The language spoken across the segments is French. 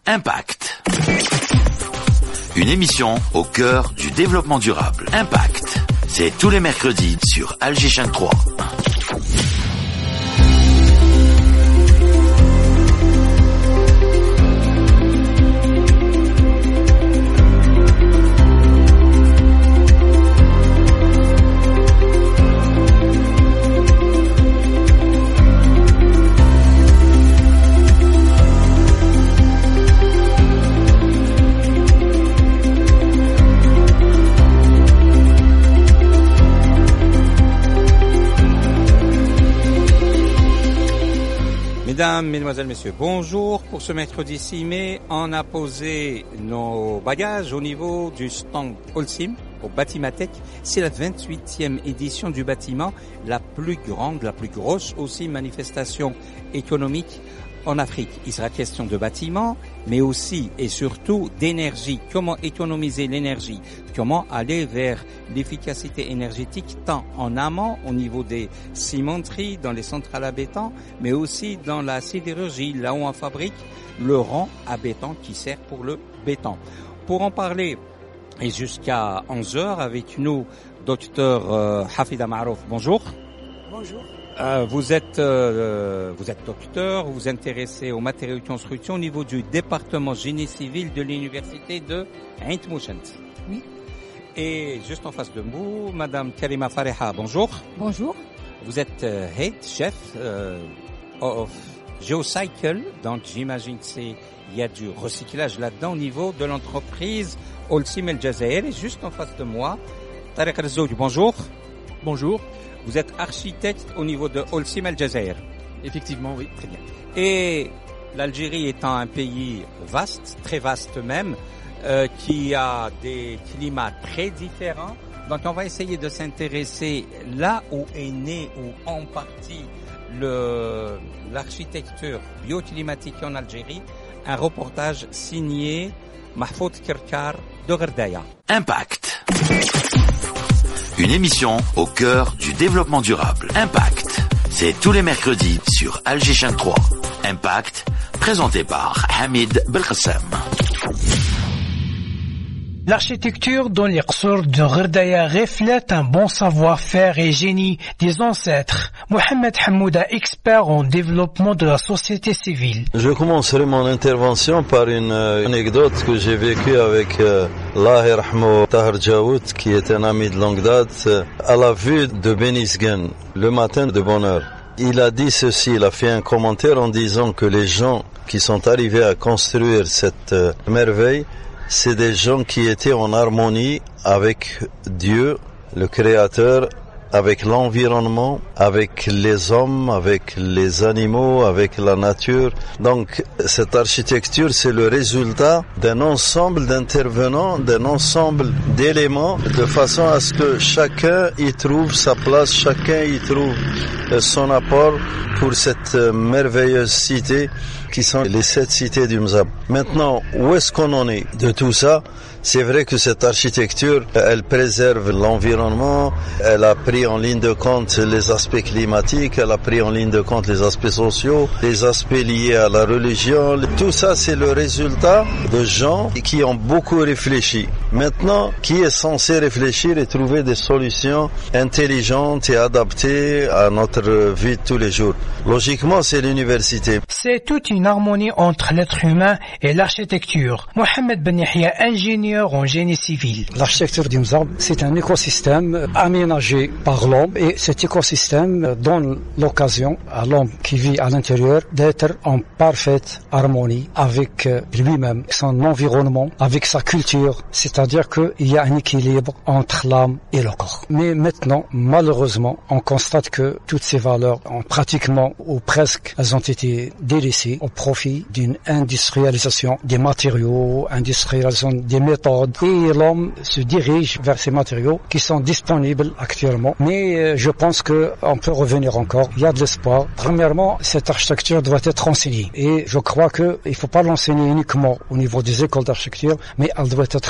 Impact. Une émission au cœur du développement durable. Impact. C'est tous les mercredis sur Alger Chaîne 3. Mesdames, Mesdemoiselles, Messieurs, bonjour. Pour ce mercredi 6 mai, on a posé nos bagages au niveau du stand Holcim au Batimatech. C'est la 28e édition du bâtiment, la plus grande, la plus grosse aussi manifestation économique en Afrique. Il sera question de bâtiments, mais aussi et surtout d'énergie. Comment économiser l'énergie? Comment aller vers l'efficacité énergétique tant en amont au niveau des cimenteries, dans les centrales à béton, mais aussi dans la sidérurgie, là où on fabrique le rond à béton qui sert pour le béton. Pour en parler, et jusqu'à 11h avec nous, docteur Hafida Marouf. Bonjour. Bonjour. Vous êtes docteur, vous vous intéressez aux matériaux de construction au niveau du département génie civil de l'université de Ain Mouchent. Oui. Et juste en face de vous, Madame Karima Fareha, bonjour. Bonjour. Vous êtes head chef of Geocycle, donc j'imagine qu'il y a du recyclage là-dedans au niveau de l'entreprise Holcim El Jazair. Et juste en face de moi, Tariq Rzouj, bonjour. Bonjour. Vous êtes architecte au niveau de Holcim El Jazair. Effectivement, oui. Très bien. Et l'Algérie étant un pays vaste, très vaste même, qui a des climats très différents. Donc on va essayer de s'intéresser là où est né ou en partie l'architecture bioclimatique en Algérie. Un reportage signé Mahfoud Kirkar de Gerdaya. Impact. Une émission au cœur du développement durable. Impact. C'est tous les mercredis sur Alger Chaîne 3. Impact, présenté par Hamid Belkhassem. L'architecture dans les qsours de Gerdaya reflète un bon savoir-faire et génie des ancêtres. Mohamed Hamouda, expert en développement de la société civile. Je commencerai mon intervention par une anecdote que j'ai vécue avec Allah Rahmo Tahar Jaoud, qui est un ami de longue date, à la vue de Benisgen, le matin de bonne heure. Il a dit ceci, il a fait un commentaire en disant que les gens qui sont arrivés à construire cette merveille, c'est des gens qui étaient en harmonie avec Dieu, le Créateur, avec l'environnement, avec les hommes, avec les animaux, avec la nature. Donc, cette architecture, c'est le résultat d'un ensemble d'intervenants, d'un ensemble d'éléments, de façon à ce que chacun y trouve sa place, chacun y trouve son apport pour cette merveilleuse cité qui sont les 7 cités du Mzab. Maintenant, où est-ce qu'on en est de tout ça? C'est vrai que cette architecture, elle préserve l'environnement, elle a pris en ligne de compte les aspects climatiques, elle a pris en ligne de compte les aspects sociaux, les aspects liés à la religion. Tout ça, c'est le résultat de gens qui ont beaucoup réfléchi. Maintenant, qui est censé réfléchir et trouver des solutions intelligentes et adaptées à notre vie de tous les jours? Logiquement, c'est l'université. C'est toute une harmonie entre l'être humain et l'architecture. Mohamed Ben Yahya, ingénieur en génie civil. L'architecture du Mzab, c'est un écosystème aménagé par l'homme et cet écosystème donne l'occasion à l'homme qui vit à l'intérieur d'être en parfaite harmonie avec lui-même, son environnement, avec sa culture, c'est-à-dire qu'il y a un équilibre entre l'âme et le corps. Mais maintenant, malheureusement, on constate que toutes ces valeurs ont pratiquement ou presque, elles ont été délaissées au profit d'une industrialisation des matériaux, industrialisation des méthodes, et l'homme se dirige vers ces matériaux qui sont disponibles actuellement. Mais je pense qu'on peut revenir encore. Il y a de l'espoir. Premièrement, cette architecture doit être enseignée. Et je crois qu'il ne faut pas l'enseigner uniquement au niveau des écoles d'architecture, mais elle doit être enseignée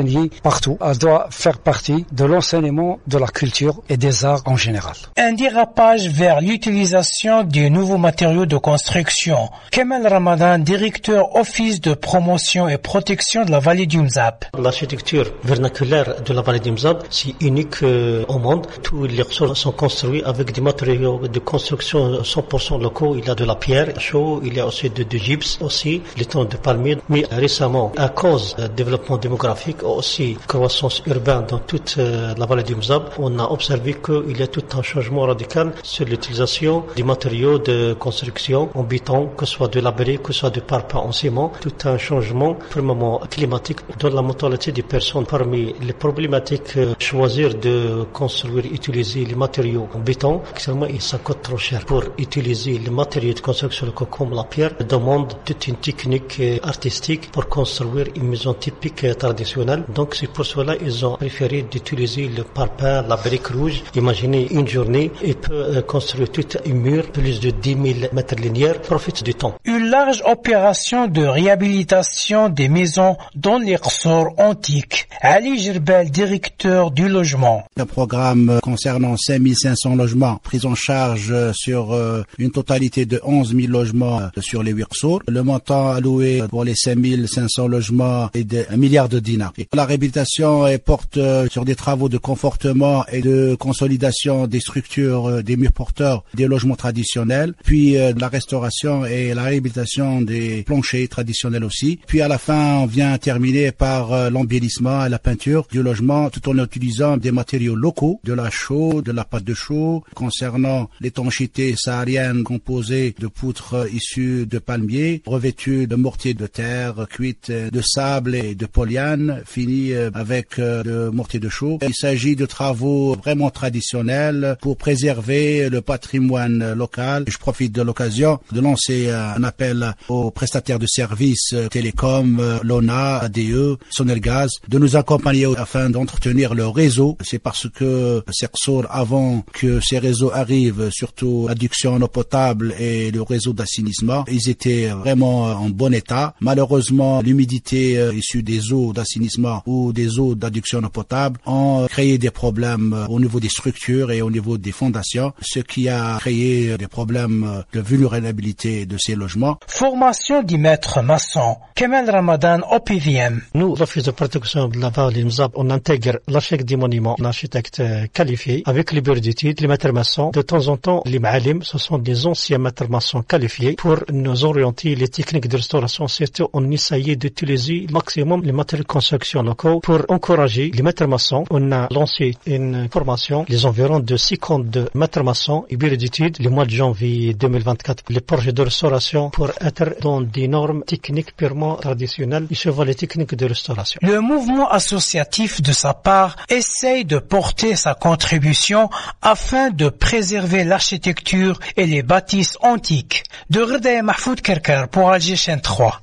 accompagnée partout. Elle doit faire partie de l'enseignement de la culture et des arts en général. Un dérapage vers l'utilisation des nouveaux matériaux de construction. Kemal Ramadan, directeur office de promotion et protection de la vallée du Mzab. L'architecture vernaculaire de la vallée du Mzab, c'est unique au monde. Tous les ressorts sont construits avec des matériaux de construction 100% locaux. Il y a de la pierre chaude, il y a aussi de gypse, aussi les tons de palmier. Mais récemment, à cause du développement démographique, aussi croissance urbaine dans toute la vallée du Mzab, on a observé qu'il y a tout un changement radical sur l'utilisation des matériaux de construction en béton, que ce soit de la brique, que ce soit de parpaing en ciment. Tout un changement purement climatique dans la mentalité des personnes. Parmi les problématiques, choisir de construire, utiliser les matériaux en béton, actuellement, ça coûte trop cher. Pour utiliser les matériaux de construction comme la pierre, demande toute une technique artistique pour construire une maison typique traditionnelle. Donc c'est pour cela ils ont préféré d'utiliser le parpaing, la brique rouge. Imaginez une journée, il peut construire tout un mur, plus de 10 000 mètres linéaires, profite du temps. Une large opération de réhabilitation des maisons dans les ressorts antiques. Ali Gerbel, directeur du logement. Un programme concernant 5500 logements pris en charge sur une totalité de 11 000 logements sur les 8 ressorts. Le montant alloué pour les 5500 logements est de 1 milliard de dinars. Et la réhabilitation porte sur des travaux de confortement et de consolidation des structures des murs porteurs des logements traditionnels, puis la restauration et la réhabilitation des planchers traditionnels aussi. Puis à la fin, on vient terminer par l'embellissement et la peinture du logement tout en utilisant des matériaux locaux, de la chaux, de la pâte de chaux. Concernant l'étanchéité saharienne composée de poutres issues de palmiers, revêtues de mortier de terre, cuites de sable et de polyane, finies avec de mortier de chaux. Il s'agit de travaux vraiment traditionnels pour préserver le patrimoine local. Je profite de l'occasion de lancer un appel aux prestataires de services télécom, l'ONA, ADE, Sonelgaz, de nous accompagner afin d'entretenir le réseau. C'est parce que ces ressorts, avant que ces réseaux arrivent, surtout l'adduction en eau potable et le réseau d'assainissement, ils étaient vraiment en bon état. Malheureusement, l'humidité issue des eaux d'assainissement ou des eaux d'adduction en eau potable ont créé des problèmes au niveau des structures et au niveau des fondations, ce qui a créé des problèmes de vulnérabilité de ces logements. Formation du maître maçon. Kemal Ramadan, OPVM. Nous, l'Office de protection de la vallée Mzab, on intègre l'architecte des monuments, un architecte qualifié, avec les bureaux d'études, les maîtres maçons. De temps en temps, les ma'alim, ce sont des anciens maîtres maçons qualifiés pour nous orienter les techniques de restauration. Surtout, on essayait d'utiliser le maximum les matériaux de construction locaux pour encourager les maîtres maçons. On a lancé une formation, les environs de 52 maîtres maçons et bureaux d'études, le mois de janvier 2024, les projets de restauration pour être dans des normes techniques purement traditionnelles et suivant les techniques de restauration. Le mouvement associatif, de sa part, essaye de porter sa contribution afin de préserver l'architecture et les bâtisses antiques. De Gherdaya, Mahfoud Kerkar pour Alger Chaîne 3.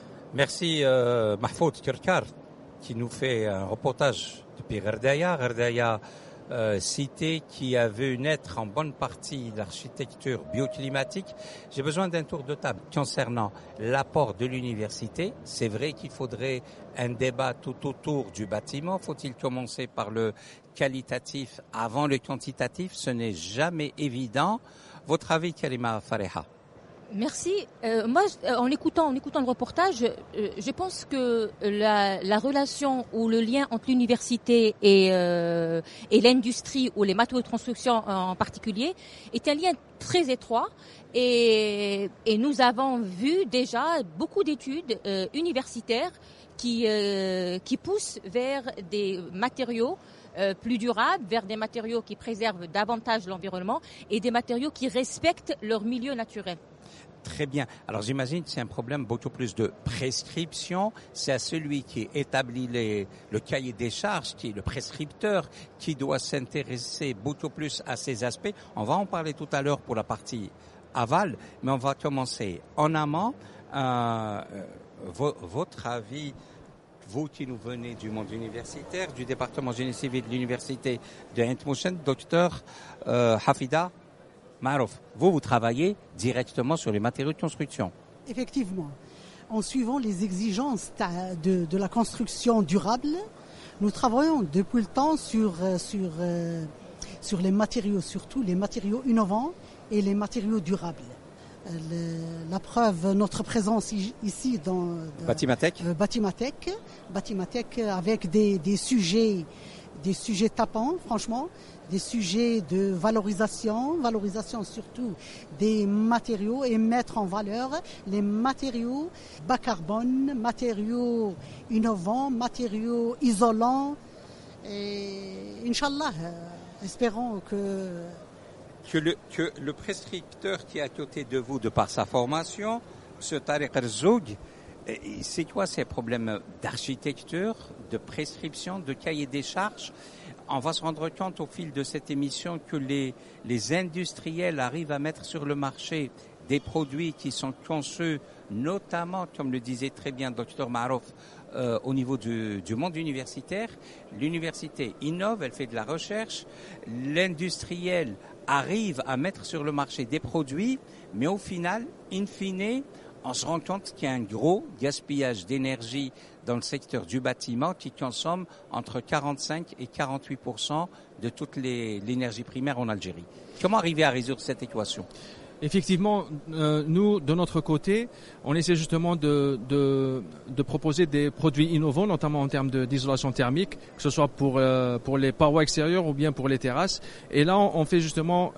Merci Mahfoud Kerkar qui nous fait un reportage depuis Gherdaya. Gherdaya, cité qui a vu naître en bonne partie l'architecture bioclimatique. J'ai besoin d'un tour de table concernant l'apport de l'université. C'est vrai qu'il faudrait un débat tout autour du bâtiment. Faut-il commencer par le qualitatif avant le quantitatif? Ce n'est jamais évident. Votre avis, Karima Fareha? Merci. Moi, en écoutant le reportage, je pense que la relation ou le lien entre l'université et l'industrie ou les matériaux de construction en particulier est un lien très étroit. Et nous avons vu déjà beaucoup d'études universitaires qui poussent vers des matériaux plus durables, vers des matériaux qui préservent davantage l'environnement et des matériaux qui respectent leur milieu naturel. Très bien. Alors j'imagine que c'est un problème beaucoup plus de prescription. C'est à celui qui établit le cahier des charges, qui est le prescripteur, qui doit s'intéresser beaucoup plus à ces aspects. On va en parler tout à l'heure pour la partie aval, mais on va commencer en amont. Votre avis, vous qui nous venez du monde universitaire, du département génie civil de l'université de Eintmouchen, docteur Hafida Marouf, vous travaillez directement sur les matériaux de construction. Effectivement, en suivant les exigences de la construction durable, Nous travaillons depuis le temps sur les matériaux, surtout les matériaux innovants et les matériaux durables. La preuve, notre présence ici dans Batimatech avec des sujets tapants, franchement, des sujets de valorisation surtout des matériaux et mettre en valeur les matériaux bas carbone, matériaux innovants, matériaux isolants. Et Inch'Allah, espérons que le prescripteur qui est à côté de vous, de par sa formation, M. Tariq Erzoug, c'est quoi ces problèmes d'architecture, de prescription, de cahier des charges? On va se rendre compte au fil de cette émission que les industriels arrivent à mettre sur le marché des produits qui sont conçus, notamment, comme le disait très bien Dr Marouf, au niveau du monde universitaire. L'université innove, elle fait de la recherche. L'industriel arrive à mettre sur le marché des produits, mais au final, in fine, on se rend compte qu'il y a un gros gaspillage d'énergie dans le secteur du bâtiment qui consomme entre 45 et 48% de toute l'énergie primaire en Algérie. Comment arriver à résoudre cette équation ? Effectivement, nous, de notre côté, on essaie justement de proposer des produits innovants, notamment en termes d'isolation thermique, que ce soit pour les parois extérieures ou bien pour les terrasses. Et là, on fait justement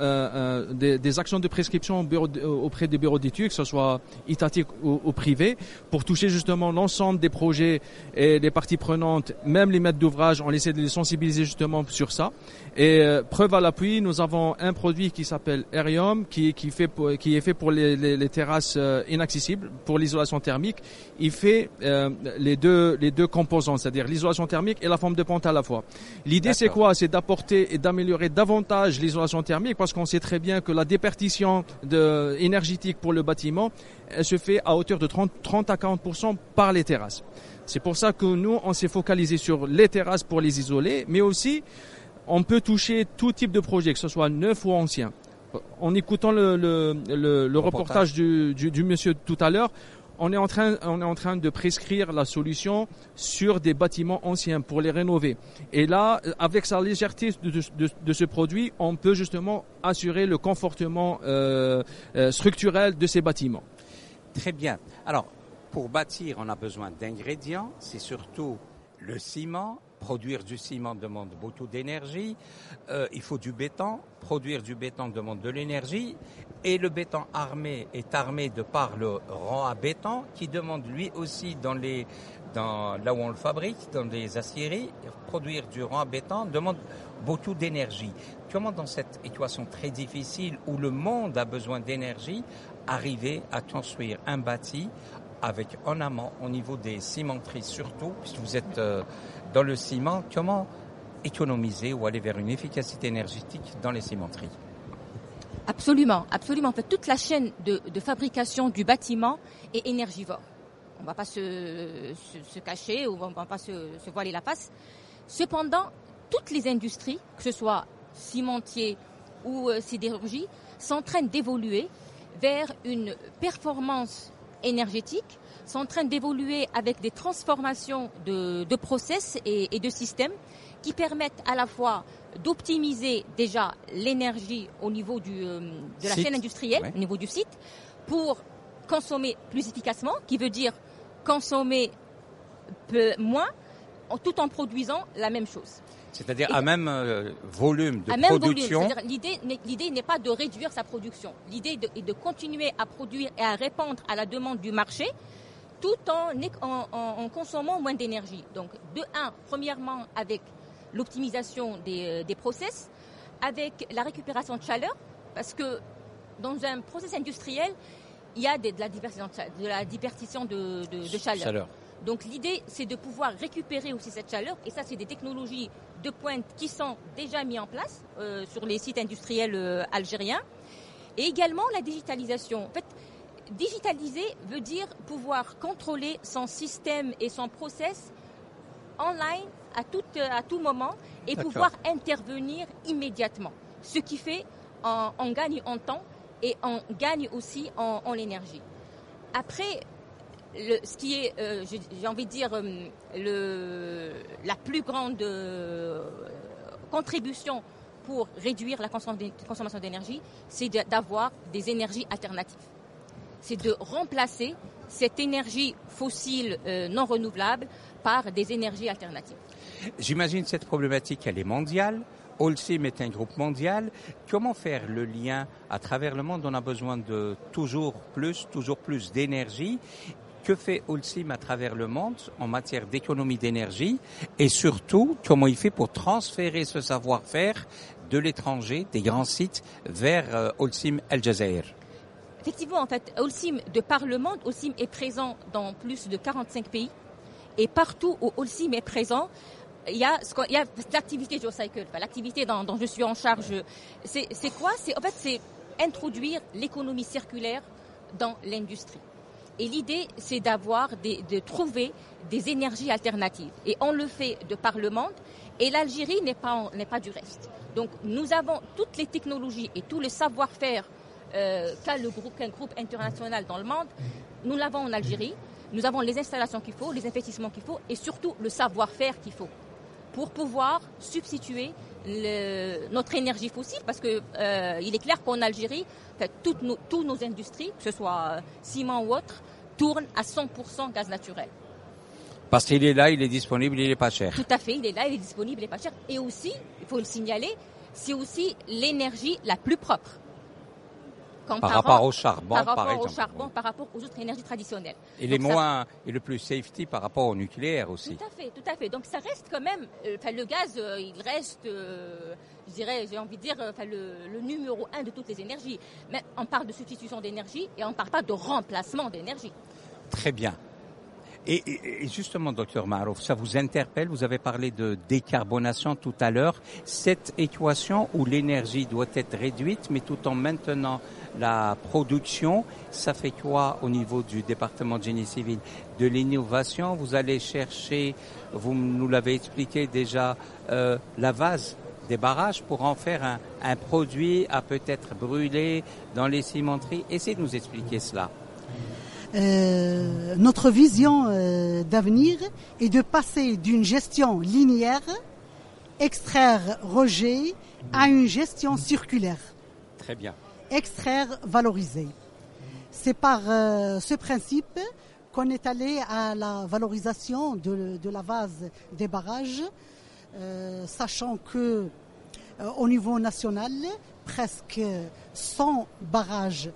des actions de prescription auprès des bureaux d'études, que ce soit étatiques ou privés, pour toucher justement l'ensemble des projets et des parties prenantes, même les maîtres d'ouvrage. On essaie de les sensibiliser justement sur ça. Et preuve à l'appui, nous avons un produit qui s'appelle Aerium, qui est fait pour les terrasses inaccessibles, pour l'isolation thermique. Il fait les deux composants, c'est-à-dire l'isolation thermique et la forme de pente à la fois. L'idée, c'est quoi? C'est d'apporter et d'améliorer davantage l'isolation thermique, parce qu'on sait très bien que la déperdition énergétique pour le bâtiment, elle se fait à hauteur de 30 à 40% par les terrasses. C'est pour ça que nous, on s'est focalisé sur les terrasses pour les isoler, mais aussi on peut toucher tout type de projet, que ce soit neuf ou ancien. En écoutant le reportage du monsieur tout à l'heure, on est en train de prescrire la solution sur des bâtiments anciens pour les rénover. Et là, avec sa légèreté de ce produit, on peut justement assurer le confortement structurel de ces bâtiments. Très bien. Alors, pour bâtir, on a besoin d'ingrédients. C'est surtout le ciment. Produire du ciment demande beaucoup d'énergie. Il faut du béton. Produire du béton demande de l'énergie. Et le béton est armé de par le rang à béton qui demande lui aussi là où on le fabrique, dans les aciéries, produire du rang à béton demande beaucoup d'énergie. Comment dans cette équation très difficile où le monde a besoin d'énergie, arriver à construire un bâti avec en amont, au niveau des cimenteries surtout, puisque vous êtes dans le ciment, comment économiser ou aller vers une efficacité énergétique dans les cimenteries? Absolument, absolument. En fait, toute la chaîne de fabrication du bâtiment est énergivore. On ne va pas se cacher ou on ne va pas se voiler la face. Cependant, toutes les industries, que ce soit cimentier ou sidérurgie, sont en train d'évoluer vers une performance énergétique, sont en train d'évoluer avec des transformations de process et de systèmes qui permettent à la fois d'optimiser déjà l'énergie au niveau de la chaîne industrielle, ouais, au niveau du site, pour consommer plus efficacement, qui veut dire consommer moins, tout en produisant la même chose. C'est-à-dire à même volume de production. L'idée n'est pas de réduire sa production. L'idée est de continuer à produire et à répondre à la demande du marché tout en consommant moins d'énergie. Donc, premièrement, avec l'optimisation des process, avec la récupération de chaleur, parce que dans un process industriel, il y a de la diversition de chaleur. Donc l'idée, c'est de pouvoir récupérer aussi cette chaleur, et ça, c'est des technologies de pointe qui sont déjà mises en place sur les sites industriels algériens, et également la digitalisation. En fait, digitaliser veut dire pouvoir contrôler son système et son process online à tout moment et pouvoir intervenir immédiatement. Ce qui fait on gagne en temps et on gagne aussi en énergie. Après, ce qui est, j'ai envie de dire, la plus grande contribution pour réduire la consommation d'énergie, c'est d'avoir des énergies alternatives. C'est de remplacer cette énergie fossile non renouvelable par des énergies alternatives. J'imagine cette problématique, elle est mondiale. Holcim est un groupe mondial. Comment faire le lien à travers le monde? On a besoin de toujours plus d'énergie. Que fait Holcim à travers le monde en matière d'économie d'énergie? Et surtout, comment il fait pour transférer ce savoir-faire de l'étranger, des grands sites, vers Holcim El Jazair? Effectivement, en fait, Holcim, de par le monde, Holcim est présent dans plus de 45 pays. Et partout où Holcim est présent, il y a l'activité GeoCycle, l'activité dont je suis en charge. C'est quoi? C'est introduire l'économie circulaire dans l'industrie. Et l'idée, c'est de trouver des énergies alternatives. Et on le fait de par le monde. Et l'Algérie n'est pas du reste. Donc, nous avons toutes les technologies et tout le savoir-faire qu'un groupe international dans le monde. Nous l'avons en Algérie. Nous avons les installations qu'il faut, les investissements qu'il faut et surtout le savoir-faire qu'il faut pour pouvoir substituer notre énergie fossile, parce que il est clair qu'en Algérie, toutes nos industries, que ce soit ciment ou autre, tournent à 100% gaz naturel. Parce qu'il est là, il est disponible, il est pas cher. Tout à fait, il est là, il est disponible, il est pas cher. Et aussi, il faut le signaler, c'est aussi l'énergie la plus propre. Par rapport au charbon, par exemple. Au charbon, par rapport aux autres énergies traditionnelles. Et et le plus safety par rapport au nucléaire aussi. Tout à fait. Donc ça reste quand même, le gaz, il reste, j'ai envie de dire, le numéro 1 de toutes les énergies. Mais on parle de substitution d'énergie et on ne parle pas de remplacement d'énergie. Très bien. Et justement, docteur Marouf, ça vous interpelle? Vous avez parlé de décarbonation tout à l'heure. Cette équation où l'énergie doit être réduite, mais tout en maintenant la production, ça fait quoi au niveau du département de génie civil? De l'innovation, vous allez chercher, vous nous l'avez expliqué déjà, la vase des barrages pour en faire un produit à peut-être brûler dans les cimenteries. Essayez de nous expliquer cela. Notre vision d'avenir est de passer d'une gestion linéaire, extraire, rejet, à une gestion circulaire. Très bien. Extraire, valoriser. C'est par ce principe qu'on est allé à la valorisation de la vase des barrages, sachant que au niveau national, presque 100 barrages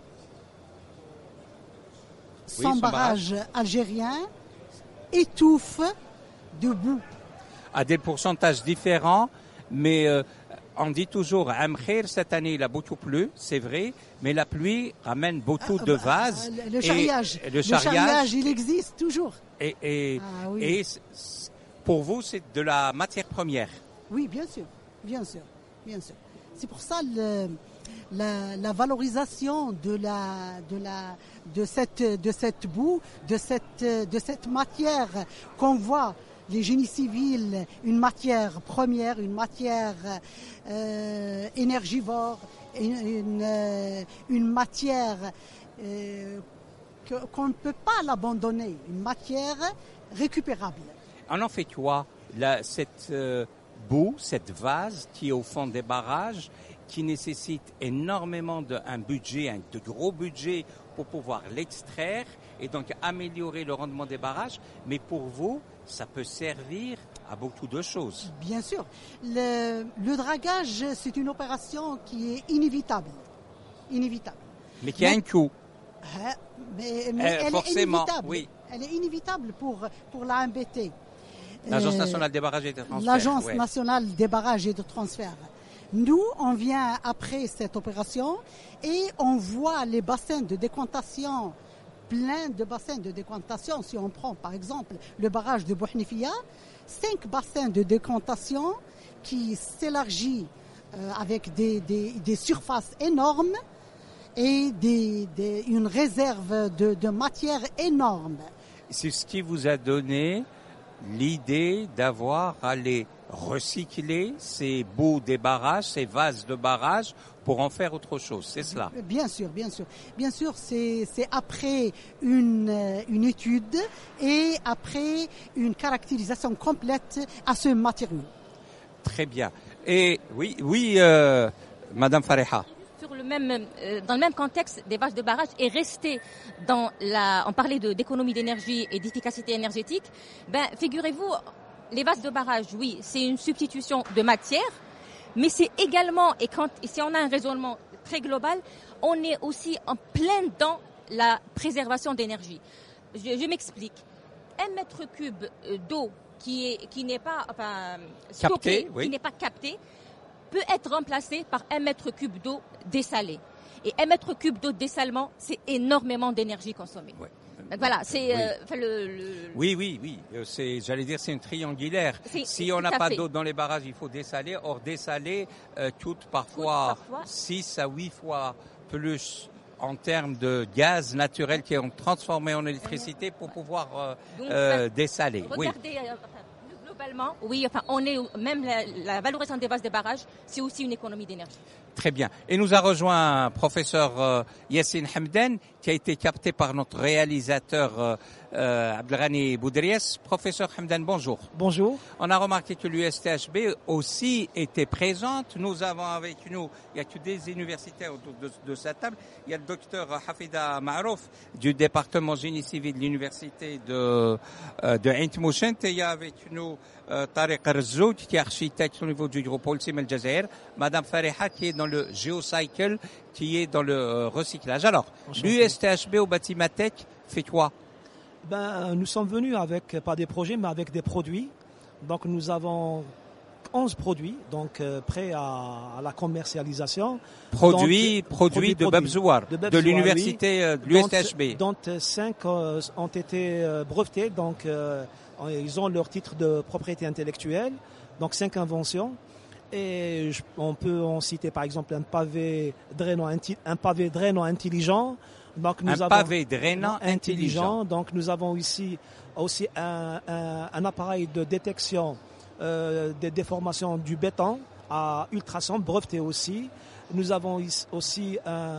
algériens étouffent de boue. À des pourcentages différents, mais on dit toujours Amkhir, cette année il a beaucoup plu, c'est vrai, mais la pluie ramène beaucoup de vases. Le charriage, il existe toujours. Et pour vous, c'est de la matière première? Oui, bien sûr. C'est pour ça la valorisation de cette boue, de cette matière qu'on voit, les génies civils, une matière première, une matière énergivore, une matière qu'on ne peut pas l'abandonner, une matière récupérable. On en fait quoi, cette boue, cette vase qui est au fond des barrages, qui nécessite énormément de gros budget pour pouvoir l'extraire et donc améliorer le rendement des barrages. Mais pour vous, ça peut servir à beaucoup de choses. Bien sûr. Le dragage, c'est une opération qui est inévitable. Mais qui a un coût. Mais elle forcément, est inévitable. Oui. Elle est inévitable pour la MBT. L'Agence nationale des barrages et de transfert. L'Agence nationale des barrages et de transfert. Nous, on vient après cette opération et on voit les bassins de décantation, plein de bassins de décantation. Si on prend par exemple le barrage de Bouhnifia, 5 bassins de décantation qui s'élargit avec des surfaces énormes et une réserve de matière énorme. C'est ce qui vous a donné l'idée d'avoir à les recycler ces bouts des barrages, ces vases de barrage, pour en faire autre chose, c'est cela? Bien sûr, bien sûr. Bien sûr, c'est après une étude et après une caractérisation complète à ce matériau. Très bien. Et oui, Madame Fariha. Dans le même contexte des vases de barrage et rester on parlait d'économie d'énergie et d'efficacité énergétique. Figurez-vous, les vases de barrage, oui, c'est une substitution de matière, mais c'est également, et si on a un raisonnement très global, on est aussi en plein dans la préservation d'énergie. Je m'explique. 1 mètre cube d'eau qui n'est pas stocké, qui n'est pas capté, peut être remplacé par 1 mètre cube d'eau dessalée. Et 1 mètre cube d'eau de dessalement, c'est énormément d'énergie consommée. Ouais. Donc voilà, c'est Oui. J'allais dire, c'est une triangulaire. Si on n'a pas d'eau dans les barrages, il faut dessaler. Or, dessaler coûte parfois 6 à 8 fois plus en termes de gaz naturel qui est transformé en électricité pour pouvoir dessaler. Regardez, globalement, oui, on est même la valorisation des vases de barrage, c'est aussi une économie d'énergie. Très bien. Et nous a rejoint professeur Yassine Hamdan, qui a été capté par notre réalisateur Abdelghani Boudriès. Professeur Hamdan, bonjour. Bonjour. On a remarqué que l'USTHB aussi était présente. Nous avons avec nous, il n'y a que des universitaires autour de sa table. Il y a le docteur Hafida Marouf du département génie civil de l'université de Ain Mouchent. Et il y a avec nous Tariq Arzoud, qui est architecte au niveau du groupe Holcim El Jazair. Madame Fariha, qui est dans le Geocycle, qui est dans le recyclage. Alors, l'USTHB au Batimatech fait quoi? Nous sommes venus pas des projets, mais avec des produits. Donc, nous avons 11 produits, prêts à la commercialisation. Produits de Babzouar, de l'université de l'USTHB. Dont 5 ont été brevetés, ils ont leur titre de propriété intellectuelle, donc 5 inventions. Et on peut en citer par exemple un pavé drainant intelligent. Donc pavé drainant intelligent. Donc nous avons ici aussi un appareil de détection des déformations du béton à ultrasons, breveté aussi. Nous avons aussi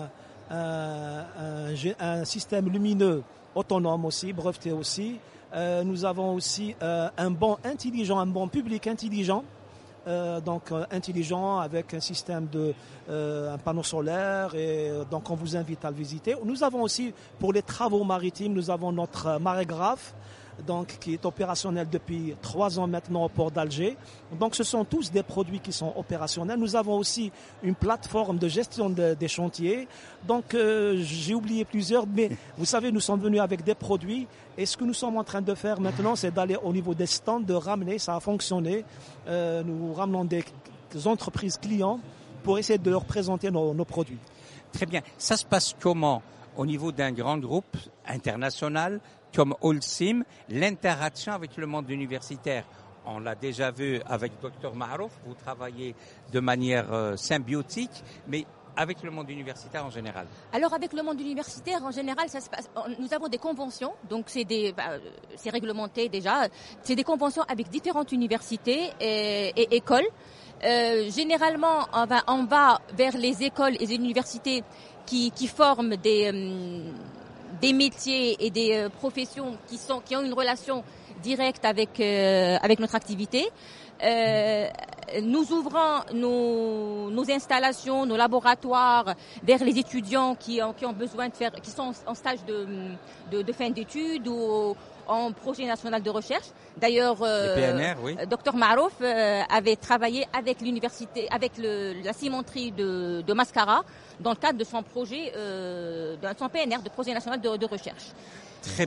un système lumineux autonome aussi, breveté aussi. Nous avons aussi un banc intelligent, un banc public intelligent. Intelligent avec un système un panneau solaire, et donc on vous invite à le visiter. Nous avons aussi pour les travaux maritimes, nous avons notre marégraphe qui est opérationnel depuis 3 ans maintenant au port d'Alger. Donc ce sont tous des produits qui sont opérationnels. Nous avons aussi une plateforme de gestion des chantiers. Donc j'ai oublié plusieurs, mais vous savez, nous sommes venus avec des produits. Et ce que nous sommes en train de faire maintenant, c'est d'aller au niveau des stands, de ramener, ça a fonctionné. Nous ramenons des entreprises clients pour essayer de leur présenter nos produits. Très bien. Ça se passe comment au niveau d'un grand groupe international comme Holcim, l'interaction avec le monde universitaire? On l'a déjà vu avec Dr Marouf, vous travaillez de manière symbiotique, mais avec le monde universitaire en général? Alors avec le monde universitaire en général, ça se passe. Nous avons des conventions, donc c'est réglementé déjà. C'est des conventions avec différentes universités et écoles. Généralement, on va vers les écoles et les universités qui forment des métiers et des professions qui ont une relation directe avec notre activité. Nous ouvrons nos installations, nos laboratoires vers les étudiants qui ont besoin qui sont en stage de fin d'études ou en projet national de recherche. D'ailleurs, Dr Marouf avait travaillé avec l'université, avec la cimenterie de Mascara, dans le cadre de son projet, de son PNR, de projet national de recherche. Très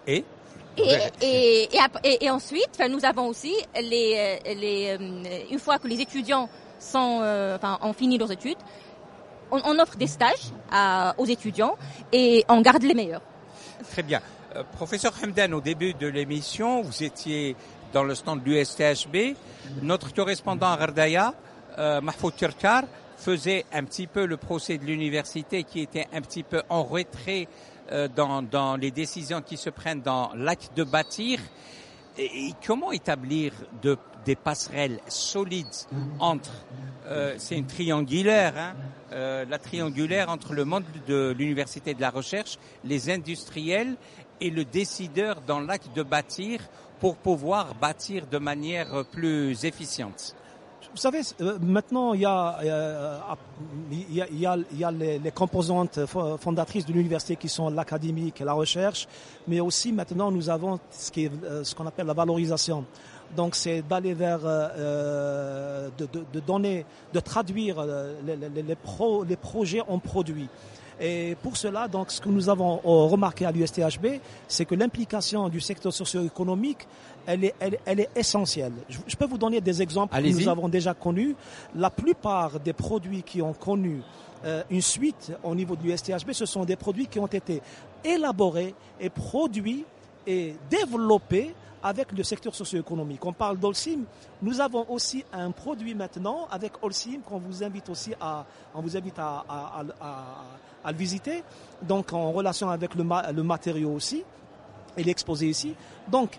Et ensuite, nous avons aussi une fois que les étudiants ont fini leurs études, on offre des stages aux étudiants et on garde les meilleurs. Très bien. Professeur Hamdan, au début de l'émission, vous étiez dans le stand de l'USTHB. Notre correspondant à Ghardaya, Mahfoud Turkar, faisait un petit peu le procès de l'université qui était un petit peu en retrait dans les décisions qui se prennent dans l'acte de bâtir. Et comment établir des passerelles solides entre, c'est une triangulaire, la triangulaire entre le monde de l'université de la recherche, les industriels et le décideur dans l'acte de bâtir pour pouvoir bâtir de manière plus efficiente? Vous savez, maintenant, il y a les composantes fondatrices de l'université qui sont l'académique et la recherche, mais aussi maintenant nous avons ce qu'on appelle la valorisation. Donc c'est d'aller vers de traduire les projets en produits. Et pour cela, donc, ce que nous avons remarqué à l'USTHB, c'est que l'implication du secteur socio-économique, elle est essentielle. Je peux vous donner des exemples que nous avons déjà connus. La plupart des produits qui ont connu une suite au niveau de l'USTHB, ce sont des produits qui ont été élaborés et produits et développés avec le secteur socio-économique. On parle d'Holcim. Nous avons aussi un produit maintenant avec Holcim qu'on vous invite aussi à le visiter. Donc en relation avec le matériau aussi et l'exposé ici. Donc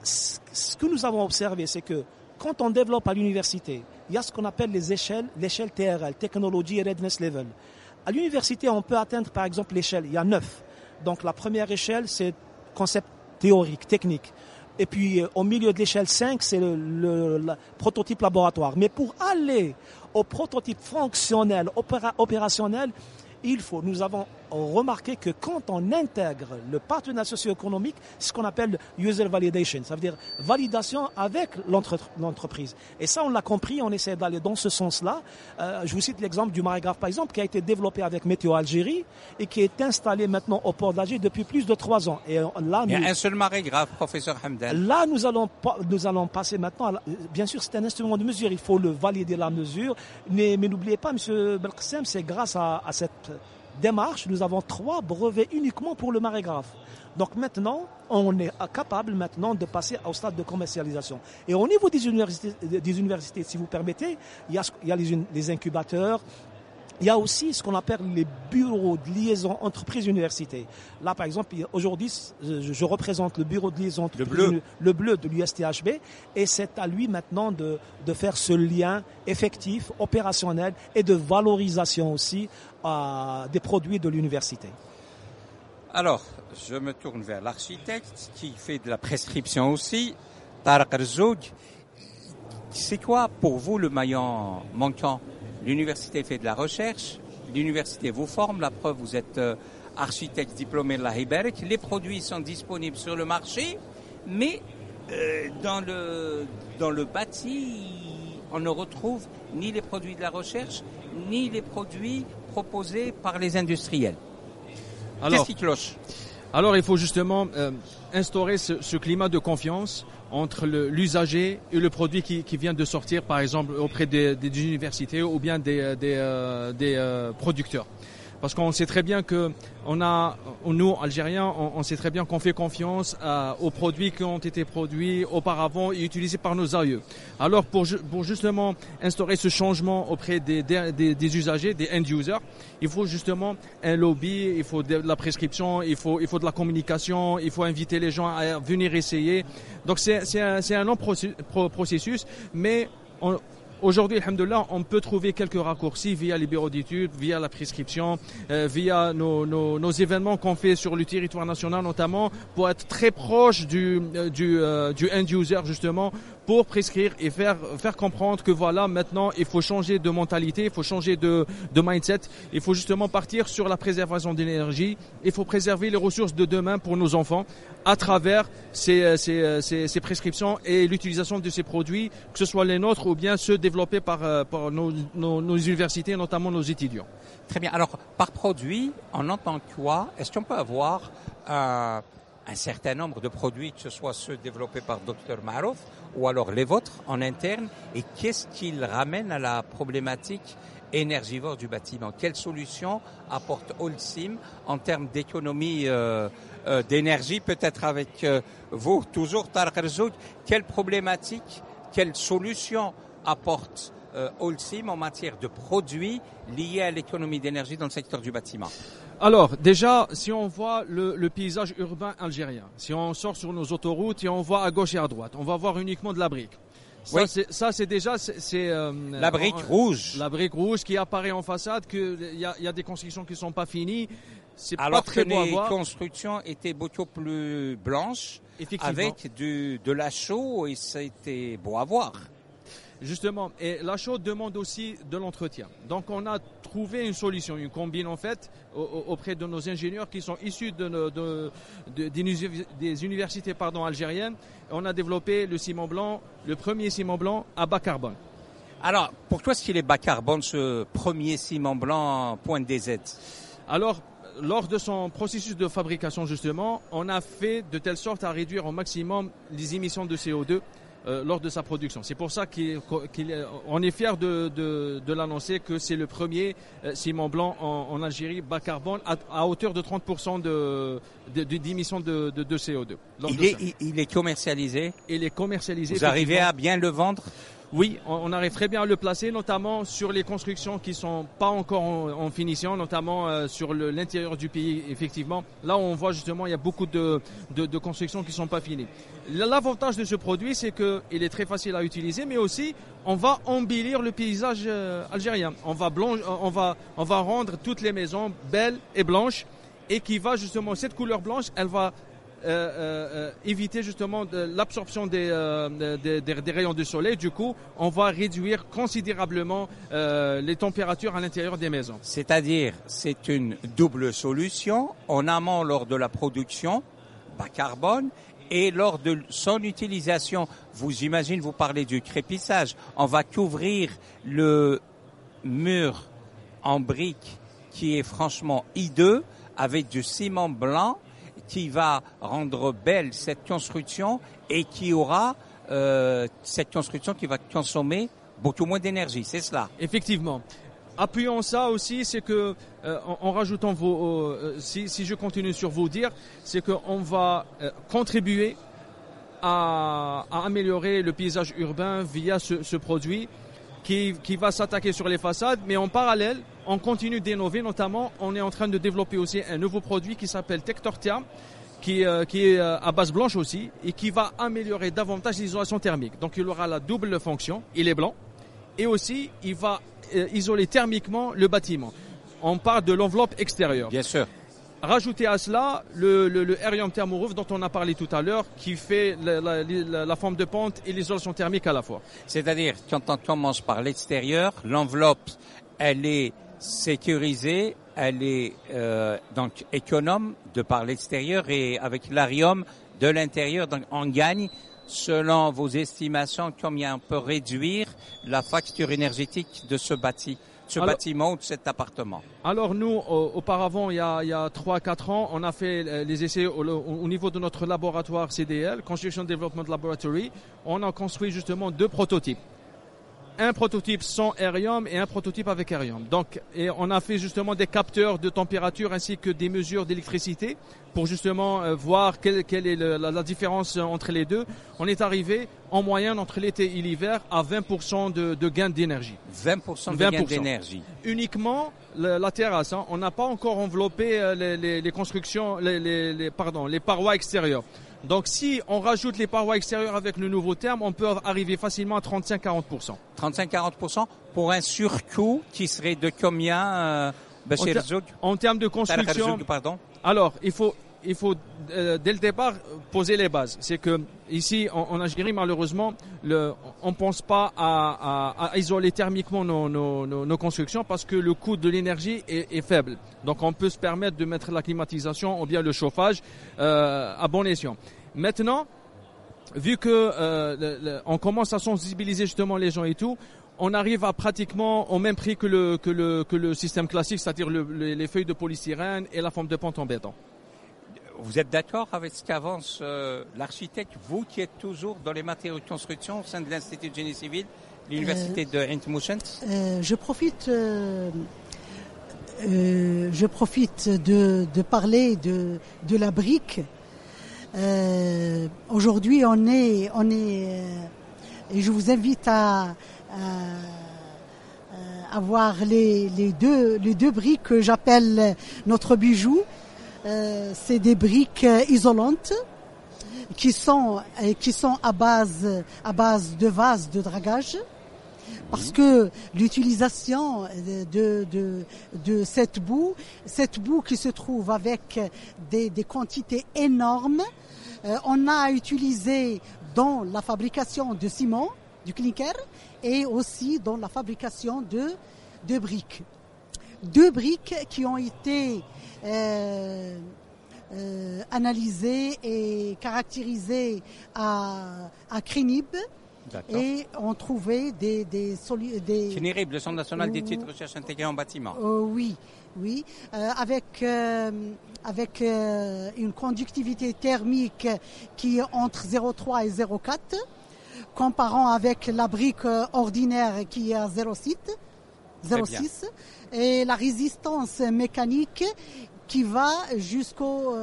ce que nous avons observé, c'est que quand on développe à l'université, il y a ce qu'on appelle l'échelle TRL, Technology Readiness Level. À l'université, on peut atteindre par exemple l'échelle, il y a 9. Donc la première échelle, c'est concept théorique, technique. Et puis au milieu de l'échelle 5, c'est le prototype laboratoire. Mais pour aller au prototype fonctionnel, opérationnel, nous avons remarqué que quand on intègre le partenariat socio-économique, c'est ce qu'on appelle user validation, ça veut dire validation avec l'entreprise. Et ça, on l'a compris, on essaie d'aller dans ce sens-là. Je vous cite l'exemple du marégraphe, par exemple, qui a été développé avec Météo Algérie et qui est installé maintenant au port d'Alger depuis plus de 3 ans. Et là, il y a un seul marégraphe, professeur Hamdan. Là, nous allons passer maintenant, bien sûr, c'est un instrument de mesure, il faut le valider la mesure, mais n'oubliez pas, M. Belkacem, c'est grâce à cette démarche, nous avons 3 brevets uniquement pour le marégraphe. Donc maintenant, on est capable maintenant de passer au stade de commercialisation. Et au niveau des universités, si vous permettez, il y a les incubateurs. Il y a aussi ce qu'on appelle les bureaux de liaison entreprise-université. Là, par exemple, aujourd'hui, je représente le bureau de liaison le bleu de l'USTHB, et c'est à lui maintenant de faire ce lien effectif, opérationnel et de valorisation aussi des produits de l'université. Alors, je me tourne vers l'architecte qui fait de la prescription aussi, Tarek Arzoug. C'est quoi pour vous le maillon manquant? L'université fait de la recherche, l'université vous forme, la preuve vous êtes architecte diplômé de la Hiberek, les produits sont disponibles sur le marché, mais dans le bâti, on ne retrouve ni les produits de la recherche, ni les produits proposés par les industriels. Qu'est-ce qui cloche? Alors il faut justement instaurer ce climat de confiance entre l'usager et le produit qui vient de sortir, par exemple auprès des universités ou bien des producteurs. Parce qu'on sait très bien que nous, Algériens, on sait très bien qu'on fait confiance aux produits qui ont été produits auparavant et utilisés par nos aïeux. Alors, pour justement instaurer ce changement auprès des usagers, des end-users, il faut justement un lobby, il faut de la prescription, il faut de la communication, il faut inviter les gens à venir essayer. Donc, c'est un long processus, mais aujourd'hui, alhamdoulilah, on peut trouver quelques raccourcis via les bureaux d'études, via la prescription, via nos événements qu'on fait sur le territoire national notamment, pour être très proche du end-user justement, pour prescrire et faire comprendre que voilà, maintenant il faut changer de mentalité, il faut changer de mindset, il faut justement partir sur la préservation d'énergie, il faut préserver les ressources de demain pour nos enfants à travers ces prescriptions et l'utilisation de ces produits, que ce soit les nôtres ou bien ceux développés par nos universités, notamment nos étudiants. Très bien. Alors, par produit, on entend quoi? Est-ce qu'on peut avoir un certain nombre de produits, que ce soit ceux développés par Dr Marouf ou alors les vôtres en interne, et qu'est-ce qu'ils ramènent à la problématique énergivore du bâtiment? Quelle solution apporte Holcim en termes d'économie d'énergie? Peut-être avec vous, toujours Tarek Arzoug, quelle problématique, quelle solution apporte Holcim en matière de produits liés à l'économie d'énergie dans le secteur du bâtiment? Alors, déjà, si on voit le paysage urbain algérien, si on sort sur nos autoroutes et on voit à gauche et à droite, on va voir uniquement de la brique. Ça, c'est déjà la brique rouge. La brique rouge qui apparaît en façade, qu'il y a des constructions qui sont pas finies. C'est alors pas très que beau à les voir. constructions étaient beaucoup plus blanches, avec de la chaux, et c'était beau à voir. Justement, et la chaux demande aussi de l'entretien. Donc on a trouvé une solution, une combine en fait, auprès de nos ingénieurs qui sont issus des universités algériennes. On a développé le ciment blanc, le premier ciment blanc à bas carbone. Alors, pourquoi est-ce qu'il est bas carbone, ce premier ciment blanc Pointe des Z? Alors, lors de son processus de fabrication justement, on a fait de telle sorte à réduire au maximum les émissions de CO2 lors de sa production. C'est pour ça qu'on est fiers de l'annoncer que c'est le premier ciment blanc en Algérie bas carbone à hauteur de 30% d'émissions de CO2. Il est commercialisé? Il est commercialisé. Vous arrivez à bien le vendre? Oui, on arrive très bien à le placer, notamment sur les constructions qui sont pas encore en finition, notamment sur l'intérieur du pays, effectivement. Là, on voit justement, il y a beaucoup de constructions qui sont pas finies. L'avantage de ce produit, c'est qu'il est très facile à utiliser, mais aussi, on va embellir le paysage algérien. On va rendre toutes les maisons belles et blanches, et qui va justement, cette couleur blanche, elle va éviter justement l'absorption des rayons du soleil. Du coup, on va réduire considérablement les températures à l'intérieur des maisons. C'est-à-dire, c'est une double solution en amont lors de la production, bas carbone, et lors de son utilisation. Vous imaginez, vous parlez du crépissage. On va couvrir le mur en briques qui est franchement hideux avec du ciment blanc qui va rendre belle cette construction et qui aura cette construction qui va consommer beaucoup moins d'énergie, c'est cela? Effectivement. Appuyons ça aussi, c'est que en rajoutant si je continue sur vous dire, c'est qu'on va contribuer à améliorer le paysage urbain via ce produit qui va s'attaquer sur les façades, mais en parallèle, on continue d'innover, notamment, on est en train de développer aussi un nouveau produit qui s'appelle Tectortherm, qui est à base blanche aussi, et qui va améliorer davantage l'isolation thermique. Donc il aura la double fonction, il est blanc, et aussi il va isoler thermiquement le bâtiment. On parle de l'enveloppe extérieure. Bien sûr. Rajouter à cela le Aerium Thermoroof dont on a parlé tout à l'heure, qui fait la forme de pente et l'isolation thermique à la fois. C'est-à-dire, quand on commence par l'extérieur, l'enveloppe, elle est sécurisée, elle est donc économe de par l'extérieur, et avec l'Aerium de l'intérieur, donc on gagne, selon vos estimations, combien on peut réduire la facture énergétique de ce bâtiment ou de cet appartement? Alors nous, auparavant, il y a 3-4 ans, on a fait les essais au niveau de notre laboratoire CDL, Construction Development Laboratory. On a construit justement 2 prototypes. Un prototype sans Aerium et un prototype avec Aerium. Donc, et on a fait justement des capteurs de température ainsi que des mesures d'électricité pour justement voir quelle est la différence entre les deux. On est arrivé en moyenne entre l'été et l'hiver à 20% de gain d'énergie. 20% de gain d'énergie. Uniquement la terrasse. Hein. On n'a pas encore enveloppé les constructions, les parois extérieures. Donc si on rajoute les parois extérieures avec le nouveau terme, on peut arriver facilement à 35-40%. 35-40% pour un surcoût qui serait de combien, Bachir Zouk? En termes de construction, alors il faut dès le départ poser les bases. C'est que ici en Algérie, malheureusement, on pense pas à isoler thermiquement nos constructions parce que le coût de l'énergie est faible. Donc on peut se permettre de mettre la climatisation ou bien le chauffage à bon escient. Maintenant, vu que on commence à sensibiliser justement les gens et tout, on arrive à pratiquement au même prix que le système classique, c'est-à-dire les feuilles de polystyrène et la forme de pente en béton. Vous êtes d'accord avec ce qu'avance l'architecte, vous qui êtes toujours dans les matériaux de construction au sein de l'Institut de génie civil, l'université de Ain Tmouchent? Je profite de parler de la brique. Aujourd'hui, on est et je vous invite à avoir les deux briques que j'appelle notre bijou. C'est des briques isolantes qui sont à base de vases de dragage. Parce que l'utilisation de cette boue qui se trouve avec des quantités énormes, on a utilisé dans la fabrication de ciment, du clinker, et aussi dans la fabrication de briques. 2 briques qui ont été analysées et caractérisées à CRINIB. D'accord. Et ont trouvé des CNIRIB, le Centre national d'études de recherche intégrée en bâtiment. Oui, avec une conductivité thermique qui est entre 0,3 et 0,4, comparant avec la brique ordinaire qui est à 0,6, et la résistance mécanique qui va jusqu'au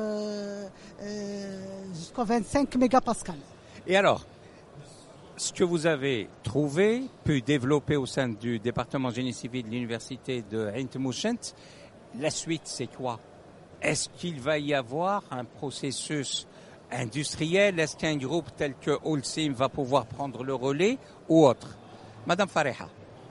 25 mégapascales. Et alors, ce que vous avez trouvé, pu développer au sein du département génie civil de l'université de Ain Tmouchent, la suite c'est quoi? Est-ce qu'il va y avoir un processus industriel? Est-ce qu'un groupe tel que Holcim va pouvoir prendre le relais ou autre? Madame Fareha.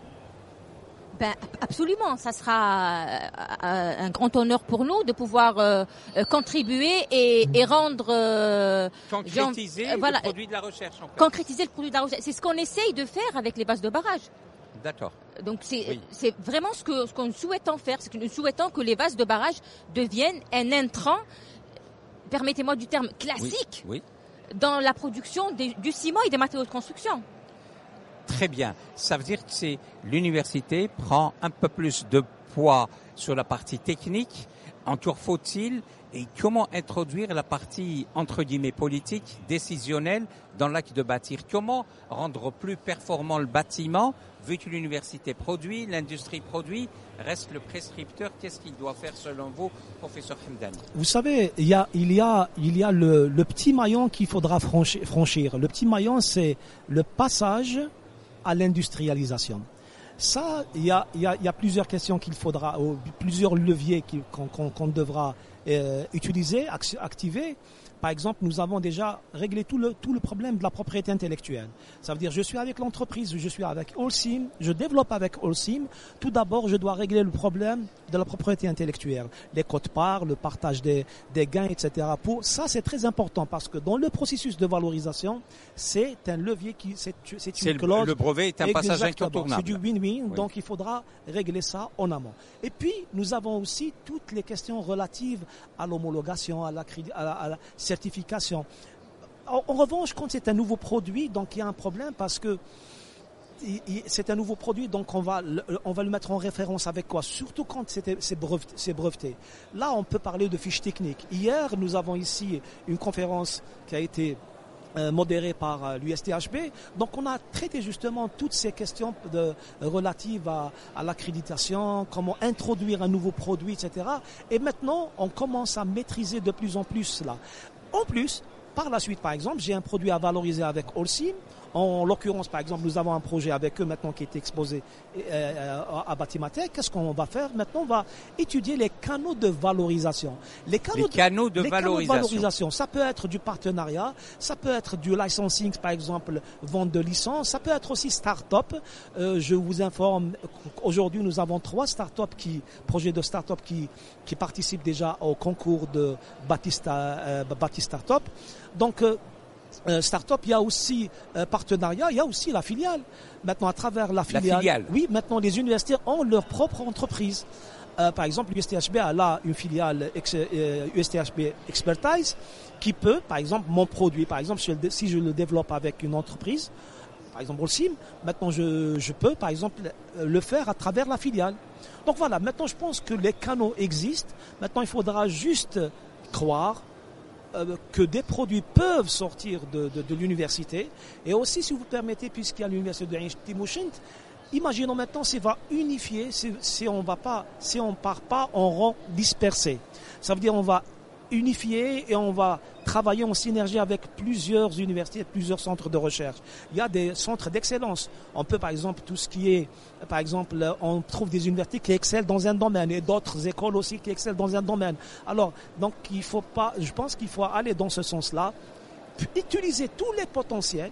Absolument, ça sera un grand honneur pour nous de pouvoir contribuer et rendre concrétiser le produit de la recherche. En fait. Concrétiser le produit de la recherche, c'est ce qu'on essaye de faire avec les bases de barrage. D'accord. Donc c'est vraiment ce que nous souhaitons faire, c'est que nous souhaitons que les vases de barrage deviennent un intrant, permettez-moi du terme classique, dans la production du ciment et des matériaux de construction. Très bien. Ça veut dire que l'université prend un peu plus de poids sur la partie technique. Encore faut-il, et comment introduire la partie, entre guillemets, politique, décisionnelle dans l'acte de bâtir? Comment rendre plus performant le bâtiment, vu que l'université produit, l'industrie produit, reste le prescripteur? Qu'est-ce qu'il doit faire selon vous, professeur Hamdani? Vous savez, il y a le petit maillon qu'il faudra franchir. Le petit maillon, c'est le passage à l'industrialisation. Ça, il y a plusieurs questions qu'il faudra, plusieurs leviers qu'on devra utiliser, activer. Par exemple, nous avons déjà réglé tout le problème de la propriété intellectuelle. Ça veut dire, je suis avec l'entreprise, je suis avec Holcim, je développe avec Holcim. Tout d'abord, je dois régler le problème de la propriété intellectuelle. Les quotes-parts, le partage des gains, etc. Ça, c'est très important parce que dans le processus de valorisation, c'est un levier c'est une clause. Le brevet est un passage incontournable. C'est du win-win, donc il faudra régler ça en amont. Et puis, nous avons aussi toutes les questions relatives à l'homologation, à la certification. En revanche, quand c'est un nouveau produit, donc il y a un problème parce que c'est un nouveau produit, donc on va le mettre en référence avec quoi? Surtout quand c'est breveté. Là, on peut parler de fiches techniques. Hier, nous avons ici une conférence qui a été modérée par l'USTHB. Donc on a traité justement toutes ces questions relatives à l'accréditation, comment introduire un nouveau produit, etc. Et maintenant, on commence à maîtriser de plus en plus cela. En plus, par la suite, par exemple, j'ai un produit à valoriser avec Holcim. En l'occurrence, par exemple, nous avons un projet avec eux maintenant qui est exposé à Batimatech. Qu'est-ce qu'on va faire? Maintenant, on va étudier les canaux de valorisation. Les canaux de valorisation, ça peut être du partenariat, ça peut être du licensing, par exemple, vente de licence, ça peut être aussi start-up. Je vous informe, aujourd'hui, nous avons 3 projets de start-up qui participent déjà au concours de Baptiste Start-up. Donc, start-up, il y a aussi partenariat, il y a aussi la filiale. Maintenant, à travers la filiale. Oui, maintenant, les universités ont leur propre entreprise. Par exemple, l'USTHB a là une filiale USTHB Expertise qui peut, par exemple, mon produit, par exemple, si je le développe avec une entreprise, par exemple Holcim, maintenant je peux, par exemple, le faire à travers la filiale. Donc voilà, maintenant je pense que les canaux existent. Maintenant, il faudra juste croire que des produits peuvent sortir de l'université. Et aussi, si vous permettez, puisqu'il y a l'université de Ain Tmouchent, imaginons maintenant si on va unifier, si on part pas en rang dispersé. Ça veut dire on va unifier et on va travailler en synergie avec plusieurs universités, plusieurs centres de recherche. Il y a des centres d'excellence. On peut par exemple tout ce qui est, par exemple, on trouve des universités qui excellent dans un domaine et d'autres écoles aussi qui excellent dans un domaine. Alors, donc je pense qu'il faut aller dans ce sens-là, utiliser tous les potentiels.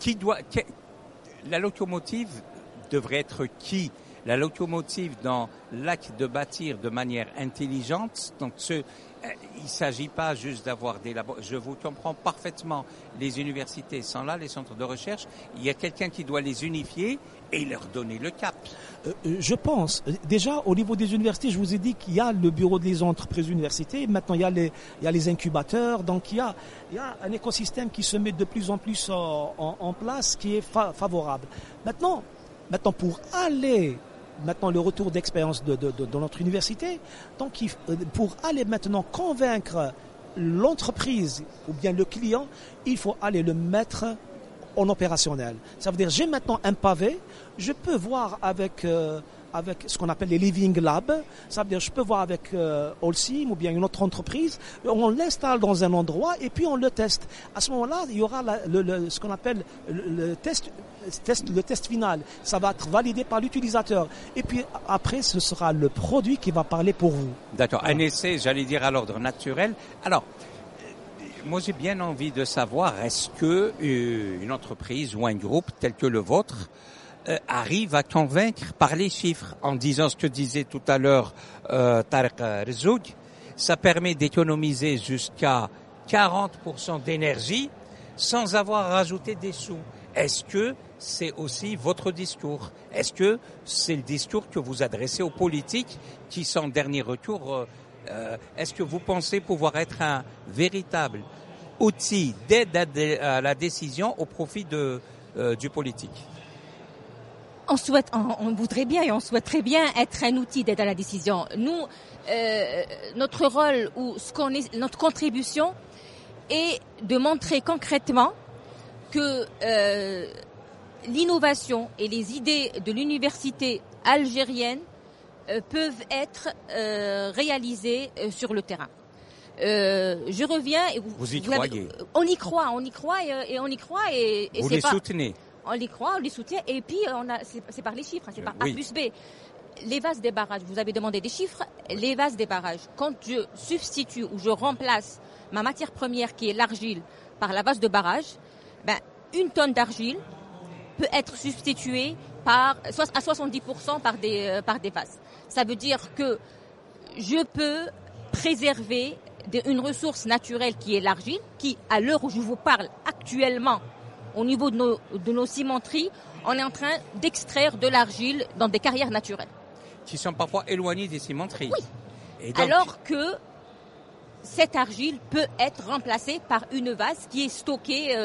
La locomotive devrait être qui? La locomotive dans l'acte de bâtir de manière intelligente. Donc, il ne s'agit pas juste d'avoir des laboratoires. Je vous comprends parfaitement. Les universités sont là, les centres de recherche. Il y a quelqu'un qui doit les unifier et leur donner le cap. Je pense. Déjà, au niveau des universités, je vous ai dit qu'il y a le bureau des entreprises universités. Maintenant, il y a les incubateurs. Donc, il y a un écosystème qui se met de plus en plus en place, qui est favorable. Maintenant, pour aller... Maintenant, le retour d'expérience de notre université. Donc, pour aller maintenant convaincre l'entreprise ou bien le client, il faut aller le mettre en opérationnel. Ça veut dire, j'ai maintenant un pavé, je peux voir avec ce qu'on appelle les living labs. Ça veut dire, je peux voir avec Holcim ou bien une autre entreprise. On l'installe dans un endroit et puis on le teste. À ce moment-là, il y aura ce qu'on appelle le test final. Ça va être validé par l'utilisateur. Et puis après, ce sera le produit qui va parler pour vous. D'accord. Voilà. Un essai, j'allais dire à l'ordre naturel. Alors, moi j'ai bien envie de savoir, est-ce que une entreprise ou un groupe tel que le vôtre arrive à convaincre par les chiffres, en disant ce que disait tout à l'heure Tariq Rezoug, ça permet d'économiser jusqu'à 40% d'énergie sans avoir rajouté des sous. Est-ce que c'est aussi votre discours? Est-ce que c'est le discours que vous adressez aux politiques qui sont en dernier recours? Est-ce que vous pensez pouvoir être un véritable outil d'aide à la décision au profit du politique? On voudrait bien et on souhaiterait bien être un outil d'aide à la décision. Nous, notre rôle ou notre contribution est de montrer concrètement que l'innovation et les idées de l'université algérienne peuvent être réalisées sur le terrain. Je reviens. Vous y croyez? On y croit et vous les soutenez? On les croit, on les soutient, et puis c'est par les chiffres, c'est par A plus B. Les vases des barrages, vous avez demandé des chiffres, les vases des barrages, quand je substitue ou je remplace ma matière première qui est l'argile par la vase de barrage, une tonne d'argile peut être substituée à 70% par des vases. Ça veut dire que je peux préserver une ressource naturelle qui est l'argile, qui, à l'heure où je vous parle actuellement, au niveau de nos cimenteries, on est en train d'extraire de l'argile dans des carrières naturelles. Qui sont parfois éloignées des cimenteries. Oui. Et donc... Alors que cette argile peut être remplacée par une vase qui est stockée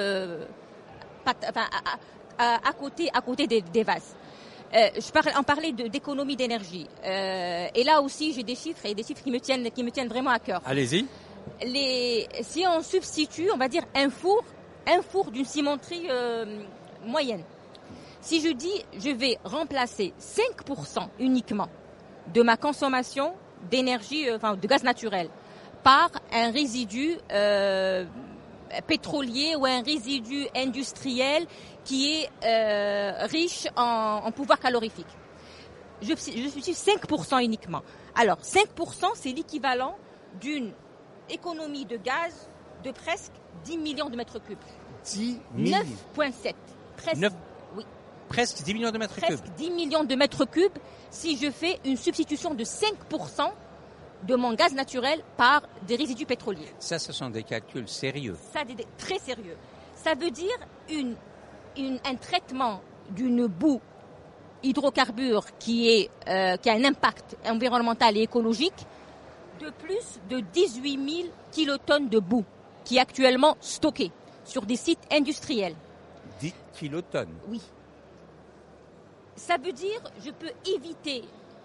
à côté des vases. On parlait d'économie d'énergie. Et là aussi, j'ai des chiffres et des chiffres qui me tiennent vraiment à cœur. Allez-y. Si on substitue, on va dire un four d'une cimenterie moyenne. Si je dis, je vais remplacer 5% uniquement de ma consommation d'énergie, de gaz naturel, par un résidu pétrolier ou un résidu industriel qui est riche en pouvoir calorifique. Je suis 5% uniquement. Alors, 5%, c'est l'équivalent d'une économie de gaz de presque 10 millions de mètres cubes. 10 millions 9,7. Presque 10 millions de mètres cubes. Presque 10 millions de mètres cubes si je fais une substitution de 5% de mon gaz naturel par des résidus pétroliers. Ça, ce sont des calculs sérieux. Ça, très sérieux. Ça veut dire un traitement d'une boue hydrocarbure qui a un impact environnemental et écologique de plus de 18 000 kilotonnes de boue qui est actuellement stockée sur des sites industriels. 10 kilotonnes? Oui. Ça veut dire je peux éviter,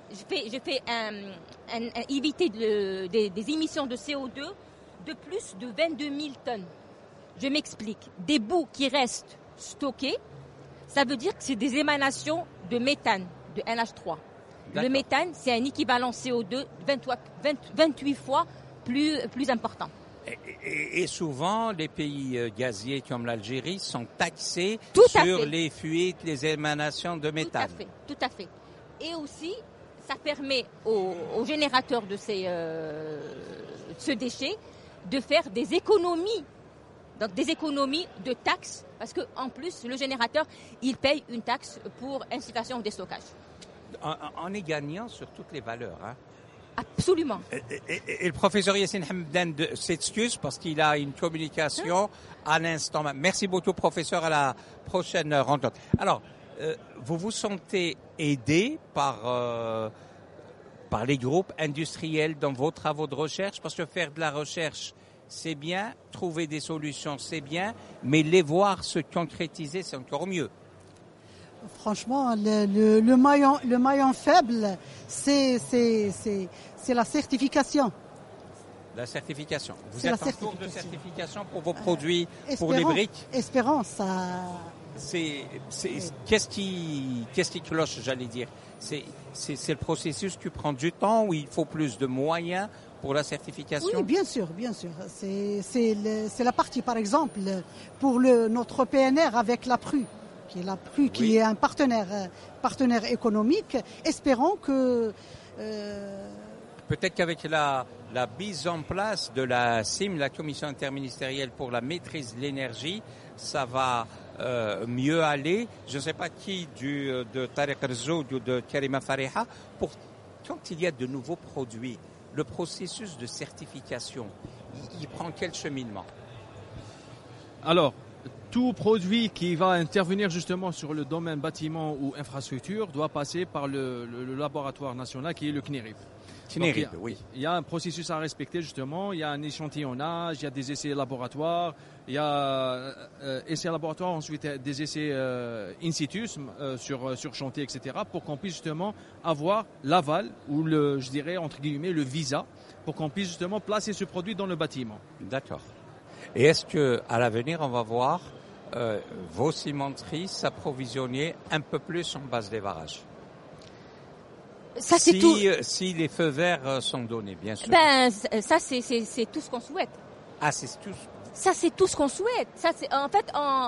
éviter des émissions de CO2 de plus de 22 000 tonnes. Je m'explique. Des boues qui restent stockées, ça veut dire que c'est des émanations de méthane, de NH3. D'accord. Le méthane, c'est un équivalent CO2 28 fois plus important. Et souvent, les pays gaziers comme l'Algérie sont taxés sur les fuites, les émanations de méthane. Tout à fait. Et aussi, ça permet aux générateurs de ce déchet de faire des économies. Donc des économies de taxes, parce qu'en plus, le générateur, il paye une taxe pour installation de stockage. On est gagnant sur toutes les valeurs, hein. Absolument. Et le professeur Yassine Hamdan s'excuse parce qu'il a une communication à l'instant même. Merci beaucoup, professeur, à la prochaine rencontre. Alors, vous vous sentez aidé par les groupes industriels dans vos travaux de recherche? Parce que faire de la recherche, c'est bien, trouver des solutions, c'est bien, mais les voir se concrétiser, c'est encore mieux. Franchement, le maillon faible, c'est la certification. La certification. Vous c'est êtes en cours de certification pour vos produits, pour les briques? Espérons, ça... Qu'est-ce qui cloche, j'allais dire? C'est le processus qui prend du temps ou il faut plus de moyens pour la certification? Oui, bien sûr. C'est la partie, par exemple, pour notre PNR avec la PRU. Qui est un partenaire économique. Espérons que... Peut-être qu'avec la mise en place de la CIM, la Commission interministérielle pour la maîtrise de l'énergie, ça va mieux aller. Je ne sais pas qui, de Tariq Rzoud ou de Karima Fariha, quand il y a de nouveaux produits, le processus de certification, il prend quel cheminement? Alors, tout produit qui va intervenir justement sur le domaine bâtiment ou infrastructure doit passer par le laboratoire national qui est le CNERIP. Oui. Il y a un processus à respecter justement, il y a un échantillonnage, il y a des essais laboratoires, il y a essais laboratoires, ensuite des essais in situ sur chantier, etc. pour qu'on puisse justement avoir l'aval ou je dirais entre guillemets le visa pour qu'on puisse justement placer ce produit dans le bâtiment. D'accord. Et est-ce que à l'avenir on va voir vos cimenteries s'approvisionner un peu plus en base des barrages? Ça, c'est tout. Si les feux verts sont donnés, bien sûr. Ça, c'est tout ce qu'on souhaite. Ah, c'est tout. Ça, c'est tout ce qu'on souhaite. Ça, c'est, en fait,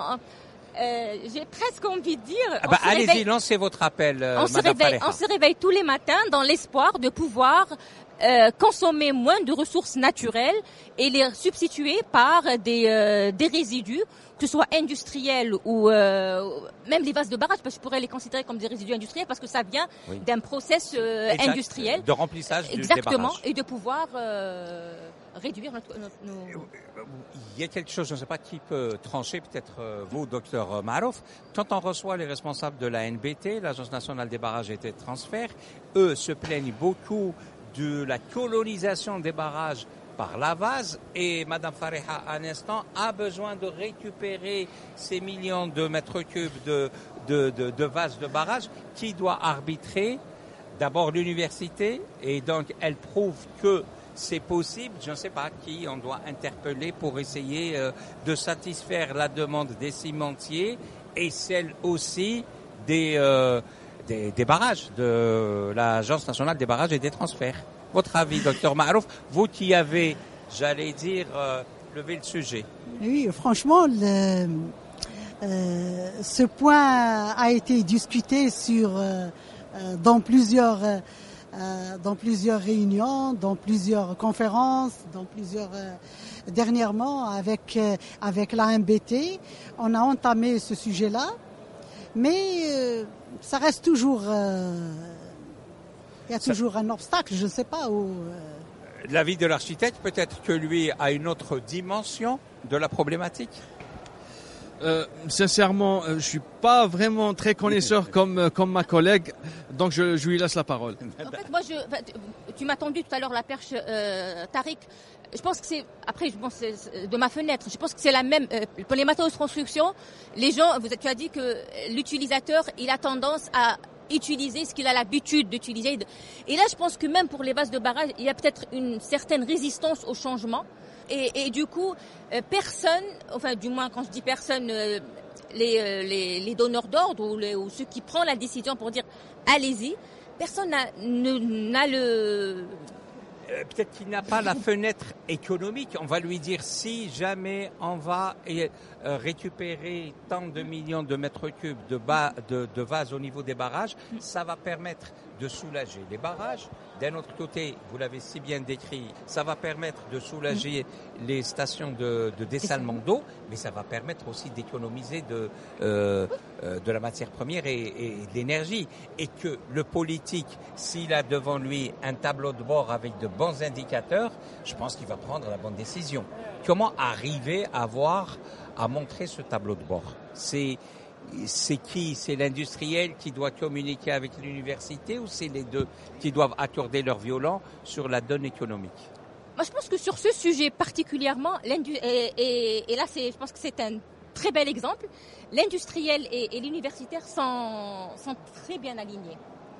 j'ai presque envie de dire... allez-y, lancez votre appel, Madame Fariha. On se réveille tous les matins dans l'espoir de pouvoir consommer moins de ressources naturelles et les substituer par des résidus, que ce soit industriels ou même les vases de barrage, parce que je pourrais les considérer comme des résidus industriels parce que ça vient d'un process industriel. De remplissage des barrages. Exactement, et de pouvoir réduire nos... Il y a quelque chose, je ne sais pas qui peut trancher, peut-être vous, docteur Marouf. Quand on reçoit les responsables de la NBT, l'Agence nationale des barrages et des transferts, eux se plaignent beaucoup de la colonisation des barrages par la vase, et Madame Fariha, à un instant, a besoin de récupérer ces millions de mètres cubes de vases de barrage. Qui doit arbitrer? D'abord l'université, et donc elle prouve que c'est possible. Je ne sais pas qui on doit interpeller pour essayer de satisfaire la demande des cimentiers et celle aussi des barrages, de l'Agence nationale des barrages et des transferts. Votre avis, docteur Marouf, vous qui avez, j'allais dire, levé le sujet. Oui, franchement, ce point a été discuté dans plusieurs réunions, dans plusieurs conférences, dernièrement avec la MBT. On a entamé ce sujet-là, mais ça reste toujours... il y a toujours un obstacle, je ne sais pas où... L'avis de l'architecte, peut-être que lui a une autre dimension de la problématique? Sincèrement, je suis pas vraiment très connaisseur comme ma collègue, donc je lui laisse la parole. En fait, moi, tu m'as tendu tout à l'heure la perche, Tariq. Je pense que c'est, après, c'est de ma fenêtre, je pense que c'est la même, pour les matériaux de construction, les gens, tu as dit que l'utilisateur, il a tendance à utiliser ce qu'il a l'habitude d'utiliser. Et là, je pense que même pour les bases de barrage, il y a peut-être une certaine résistance au changement. Et du coup, personne, enfin du moins quand je dis personne, les donneurs d'ordre ou ceux qui prennent la décision pour dire allez-y, personne n'a Peut-être qu'il n'a pas la fenêtre économique. On va lui dire si jamais on va récupérer tant de millions de mètres cubes de vase au niveau des barrages, ça va permettre de soulager les barrages. D'un autre côté, vous l'avez si bien décrit, ça va permettre de soulager les stations de dessalement d'eau, mais ça va permettre aussi d'économiser de la matière première et de l'énergie. Et que le politique, s'il a devant lui un tableau de bord avec de bons indicateurs, je pense qu'il va prendre la bonne décision. Comment arriver à montrer ce tableau de bord? C'est qui? C'est l'industriel qui doit communiquer avec l'université ou c'est les deux qui doivent accorder leur violon sur la donne économique? Moi, je pense que sur ce sujet particulièrement, et là, je pense que c'est un très bel exemple, l'industriel et l'universitaire sont très bien alignés.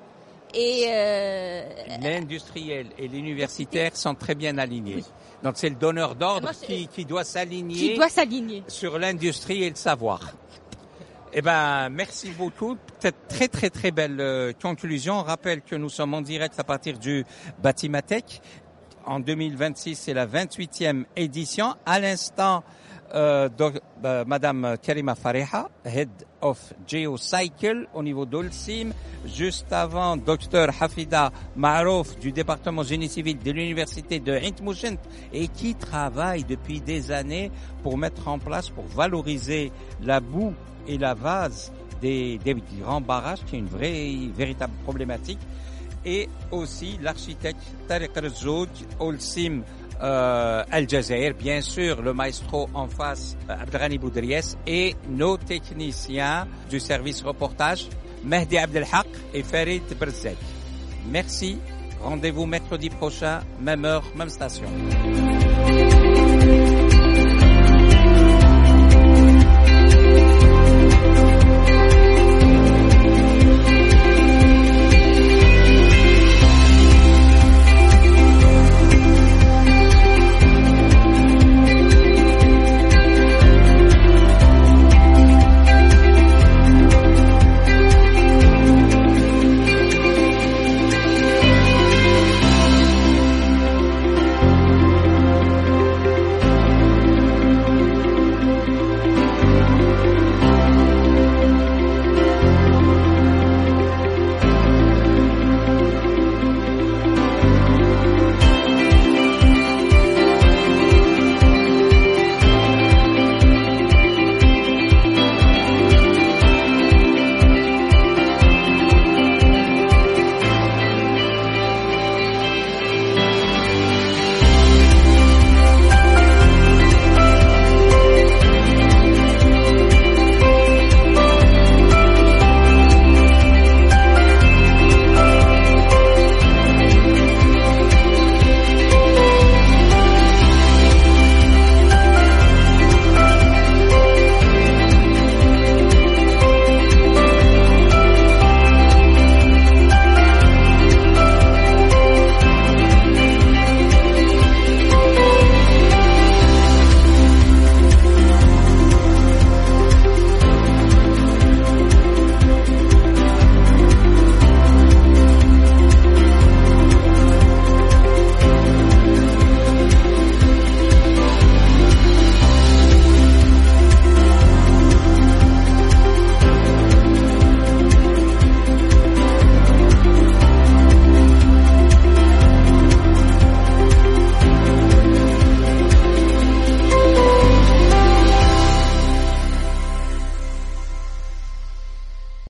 L'industriel et l'universitaire sont très bien alignés. Oui. Donc c'est le donneur d'ordre qui doit s'aligner sur l'industrie et le savoir. Eh ben, merci beaucoup. Peut-être très très très belle conclusion. On rappelle que nous sommes en direct à partir du Batimatech. En 2026, c'est la 28e édition. À l'instant, Madame Karima Fareha, Head of Geocycle au niveau d'Olsim. Juste avant, Dr Hafida Marouf du département génie civil de l'université de Ain Mouchent et qui travaille depuis des années pour mettre en place, pour valoriser la boue et la vase des grands barrages, qui est une véritable problématique. Et aussi l'architecte Tariq Rzouj, Olsim Al-Jazair, bien sûr, le maestro en face, Abdelghani Boudries, et nos techniciens du service reportage, Mehdi Abdelhaq et Farid Berzek. Merci. Rendez-vous mercredi prochain, même heure, même station.